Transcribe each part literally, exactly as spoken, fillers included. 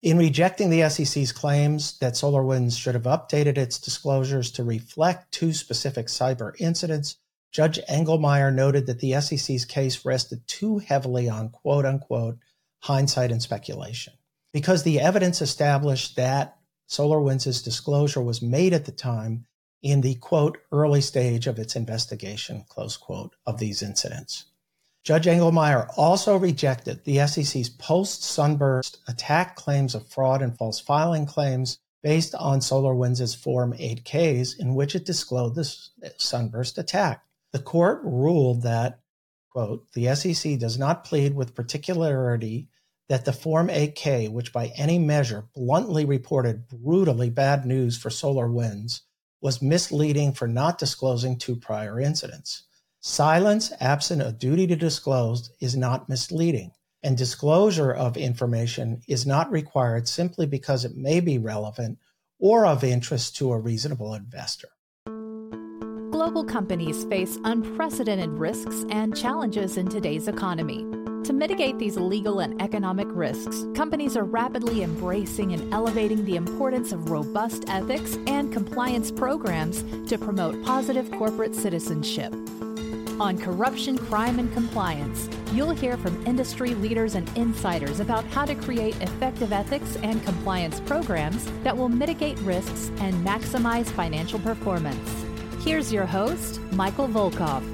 In rejecting the S E C's claims that SolarWinds should have updated its disclosures to reflect two specific cyber incidents, Judge Engelmeyer noted that the S E C's case rested too heavily on quote-unquote hindsight and speculation, because the evidence established that SolarWinds' disclosure was made at the time in the, quote, early stage of its investigation, close quote, of these incidents. Judge Engelmeyer also rejected the S E C's post-Sunburst attack claims of fraud and false filing claims based on SolarWinds' Form eight Ks, in which it disclosed the Sunburst attack. The court ruled that, quote, the S E C does not plead with particularity that the Form eight K, which by any measure bluntly reported brutally bad news for SolarWinds, was misleading for not disclosing two prior incidents. Silence absent a duty to disclose is not misleading, and disclosure of information is not required simply because it may be relevant or of interest to a reasonable investor. Global companies face unprecedented risks and challenges in today's economy. To mitigate these legal and economic risks, companies are rapidly embracing and elevating the importance of robust ethics and compliance programs to promote positive corporate citizenship. On Corruption, Crime, and Compliance, you'll hear from industry leaders and insiders about how to create effective ethics and compliance programs that will mitigate risks and maximize financial performance. Here's your host, Michael Volkov.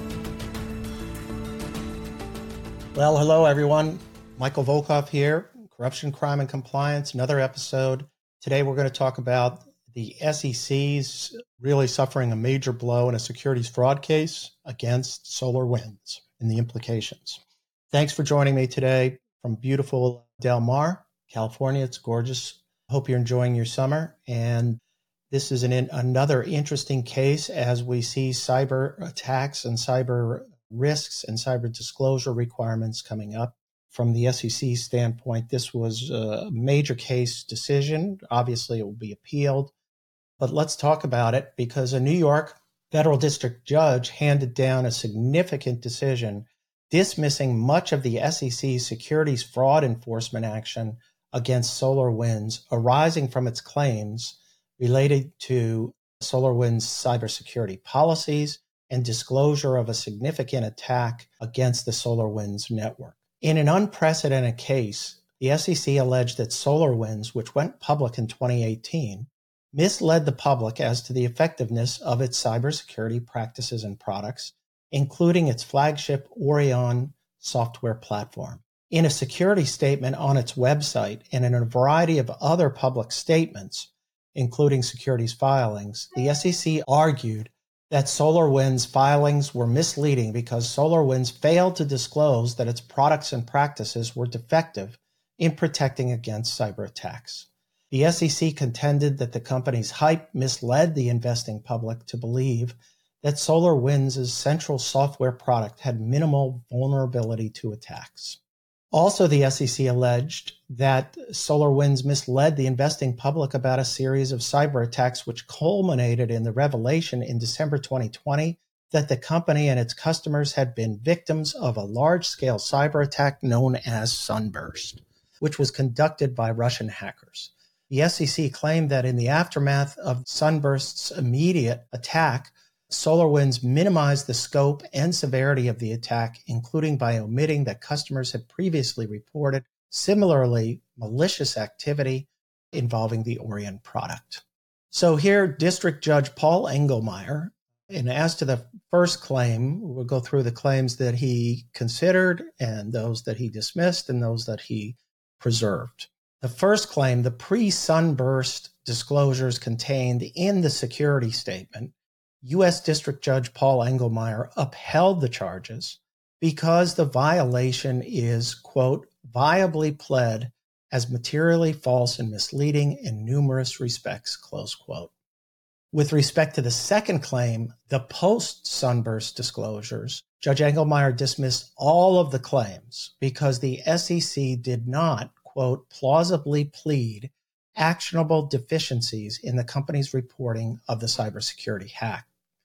Well, hello, everyone. Michael Volkov here, Corruption, Crime, and Compliance, another episode. Today, we're going to talk about the S E C's really suffering a major blow in a securities fraud case against SolarWinds and the implications. Thanks for joining me today from beautiful Del Mar, California. It's gorgeous. Hope you're enjoying your summer. And this is an, another interesting case as we see cyber attacks and cyber risks and cyber disclosure requirements coming up. From the S E C standpoint, this was a major case decision. Obviously, it will be appealed. But let's talk about it because a New York federal district judge handed down a significant decision dismissing much of the S E C's securities fraud enforcement action against SolarWinds arising from its claims related to SolarWinds' cybersecurity policies and disclosure of a significant attack against the SolarWinds network. In an unprecedented case, the S E C alleged that SolarWinds, which went public in twenty eighteen, misled the public as to the effectiveness of its cybersecurity practices and products, including its flagship Orion software platform. In a security statement on its website and in a variety of other public statements, including securities filings, the S E C argued that SolarWinds filings were misleading because SolarWinds failed to disclose that its products and practices were defective in protecting against cyber attacks. The S E C contended that the company's hype misled the investing public to believe that SolarWinds' central software product had minimal vulnerability to attacks. Also, the S E C alleged that SolarWinds misled the investing public about a series of cyber attacks which culminated in the revelation in December twenty twenty that the company and its customers had been victims of a large-scale cyber attack known as Sunburst, which was conducted by Russian hackers. The S E C claimed that in the aftermath of Sunburst's immediate attack, SolarWinds minimized the scope and severity of the attack, including by omitting that customers had previously reported similarly malicious activity involving the Orion product. So here, District Judge Paul Engelmeyer, and as to the first claim, we'll go through the claims that he considered and those that he dismissed and those that he preserved. The first claim, the pre-Sunburst disclosures contained in the security statement, U S District Judge Paul Engelmeyer upheld the charges because the violation is, quote, viably pled as materially false and misleading in numerous respects, close quote. With respect to the second claim, the post-Sunburst disclosures, Judge Engelmeyer dismissed all of the claims because the S E C did not, quote, plausibly plead actionable deficiencies in the company's reporting of the cybersecurity hack.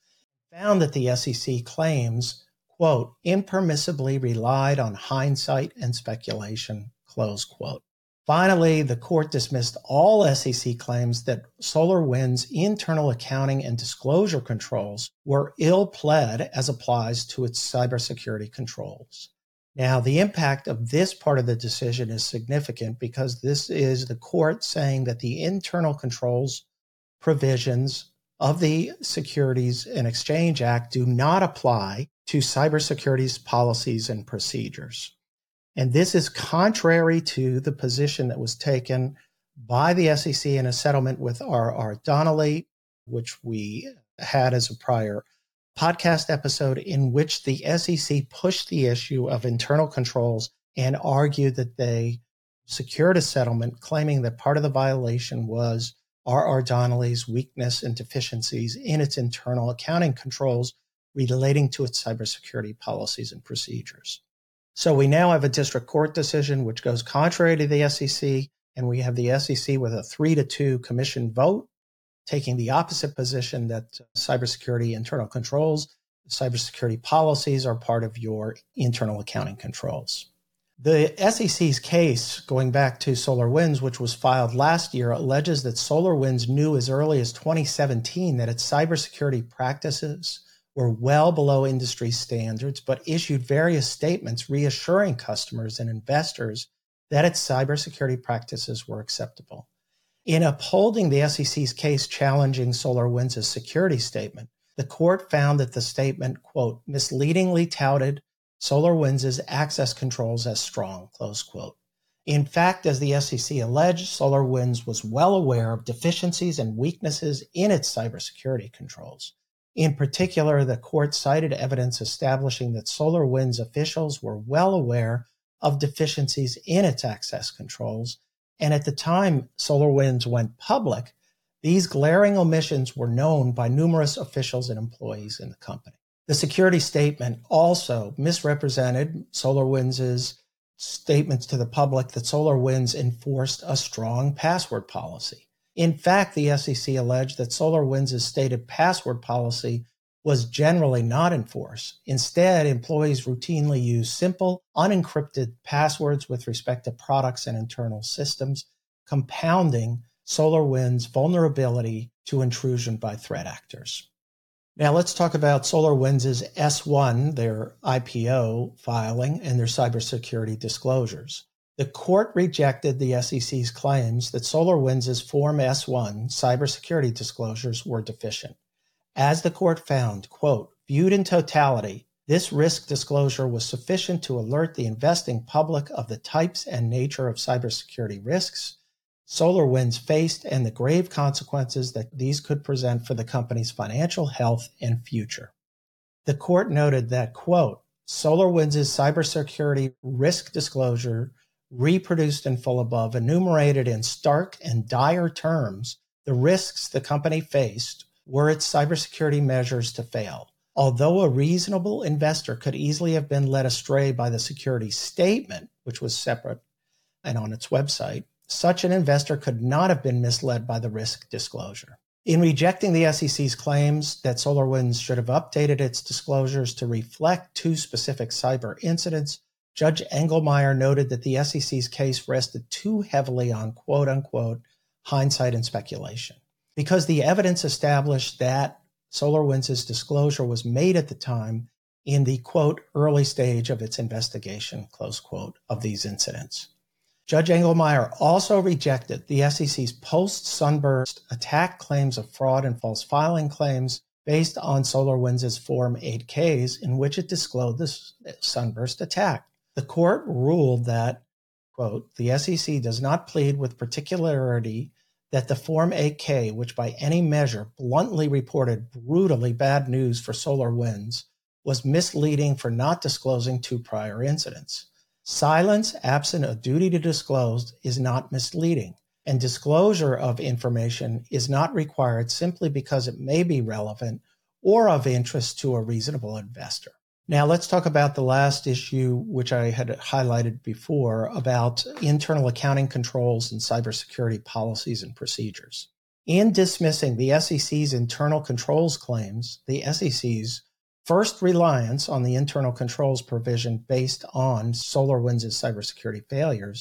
Found that the S E C claims, quote, impermissibly relied on hindsight and speculation, close quote. Finally, the court dismissed all S E C claims that SolarWinds' internal accounting and disclosure controls were ill-pled as applies to its cybersecurity controls. Now, the impact of this part of the decision is significant because this is the court saying that the internal controls provisions of the Securities and Exchange Act do not apply to cybersecurity's policies and procedures. And this is contrary to the position that was taken by the S E C in a settlement with R R. Donnelley, which we had as a prior podcast episode, in which the S E C pushed the issue of internal controls and argued that they secured a settlement claiming that part of the violation was R R. Donnelley's weakness and deficiencies in its internal accounting controls relating to its cybersecurity policies and procedures. So we now have a district court decision which goes contrary to the S E C, and we have the S E C with a three to two commission vote, taking the opposite position that cybersecurity internal controls, cybersecurity policies are part of your internal accounting controls. The S E C's case, going back to SolarWinds, which was filed last year, alleges that SolarWinds knew as early as twenty seventeen that its cybersecurity practices were well below industry standards, but issued various statements reassuring customers and investors that its cybersecurity practices were acceptable. In upholding the S E C's case challenging SolarWinds' security statement, the court found that the statement, quote, misleadingly touted SolarWinds' access controls as strong, close quote. In fact, as the S E C alleged, SolarWinds was well aware of deficiencies and weaknesses in its cybersecurity controls. In particular, the court cited evidence establishing that SolarWinds officials were well aware of deficiencies in its access controls, and at the time SolarWinds went public, these glaring omissions were known by numerous officials and employees in the company. The security statement also misrepresented SolarWinds' statements to the public that SolarWinds enforced a strong password policy. In fact, the S E C alleged that SolarWinds' stated password policy was generally not enforced. Instead, employees routinely use simple, unencrypted passwords with respect to products and internal systems, compounding SolarWinds' vulnerability to intrusion by threat actors. Now let's talk about SolarWinds' S one, their I P O filing, and their cybersecurity disclosures. The court rejected the S E C's claims that SolarWinds' Form S one cybersecurity disclosures were deficient. As the court found, quote, viewed in totality, this risk disclosure was sufficient to alert the investing public of the types and nature of cybersecurity risks SolarWinds faced and the grave consequences that these could present for the company's financial health and future. The court noted that, quote, SolarWinds' cybersecurity risk disclosure reproduced in full above enumerated in stark and dire terms the risks the company faced were its cybersecurity measures to fail. Although a reasonable investor could easily have been led astray by the security statement, which was separate and on its website, such an investor could not have been misled by the risk disclosure. In rejecting the S E C's claims that SolarWinds should have updated its disclosures to reflect two specific cyber incidents, Judge Engelmeyer noted that the S E C's case rested too heavily on quote-unquote hindsight and speculation. Because the evidence established that SolarWinds' disclosure was made at the time in the, quote, early stage of its investigation, close quote, of these incidents. Judge Engelmeyer also rejected the S E C's post-Sunburst attack claims of fraud and false filing claims based on SolarWinds' Form eight Ks, in which it disclosed the Sunburst attack. The court ruled that, quote, the S E C does not plead with particularity that the Form eight K, which by any measure bluntly reported brutally bad news for SolarWinds, was misleading for not disclosing two prior incidents. Silence absent a duty to disclose is not misleading, and disclosure of information is not required simply because it may be relevant or of interest to a reasonable investor. Now let's talk about the last issue, which I had highlighted before, about internal accounting controls and cybersecurity policies and procedures. In dismissing the S E C's internal controls claims, the S E C's first reliance on the internal controls provision based on SolarWinds' cybersecurity failures,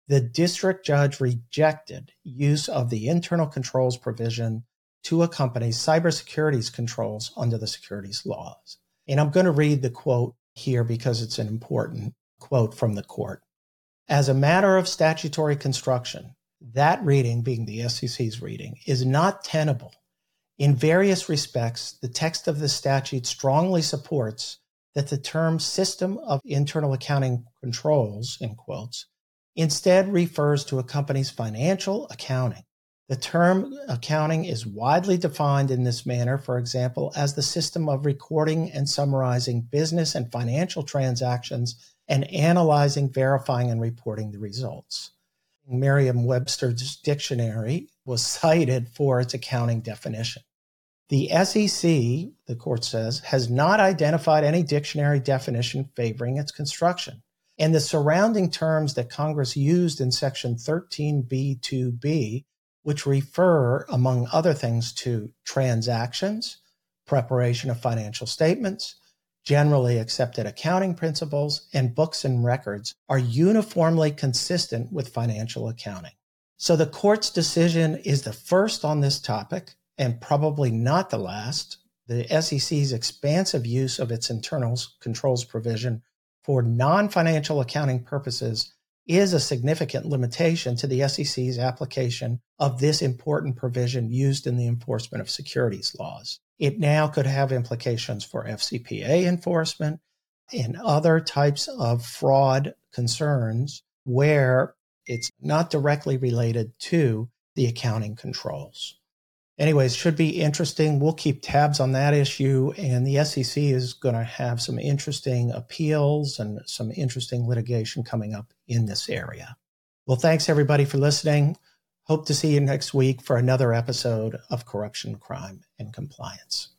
the district judge rejected use of the internal controls provision to a company's cybersecurity controls under the securities laws. And I'm going to read the quote here because it's an important quote from the court. As a matter of statutory construction, that reading, being the S E C's reading, is not tenable. In various respects, the text of the statute strongly supports that the term system of internal accounting controls, in quotes, instead refers to a company's financial accounting. The term accounting is widely defined in this manner, for example, as the system of recording and summarizing business and financial transactions and analyzing, verifying, and reporting the results. Merriam-Webster's dictionary was cited for its accounting definition. The S E C, the court says, has not identified any dictionary definition favoring its construction. And the surrounding terms that Congress used in Section thirteen B two B, which refer, among other things, to transactions, preparation of financial statements, generally accepted accounting principles, and books and records, are uniformly consistent with financial accounting. So the court's decision is the first on this topic, and probably not the last. The S E C's expansive use of its internal controls provision for non-financial accounting purposes is a significant limitation to the S E C's application of this important provision used in the enforcement of securities laws. It now could have implications for F C P A enforcement and other types of fraud concerns where it's not directly related to the accounting controls. Anyways, should be interesting. We'll keep tabs on that issue, and the S E C is going to have some interesting appeals and some interesting litigation coming up in this area. Well, thanks everybody for listening. Hope to see you next week for another episode of Corruption, Crime, and Compliance.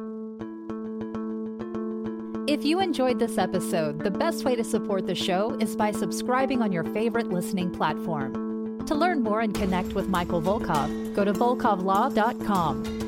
If you enjoyed this episode, the best way to support the show is by subscribing on your favorite listening platform. To learn more and connect with Michael Volkov, go to volkov law dot com.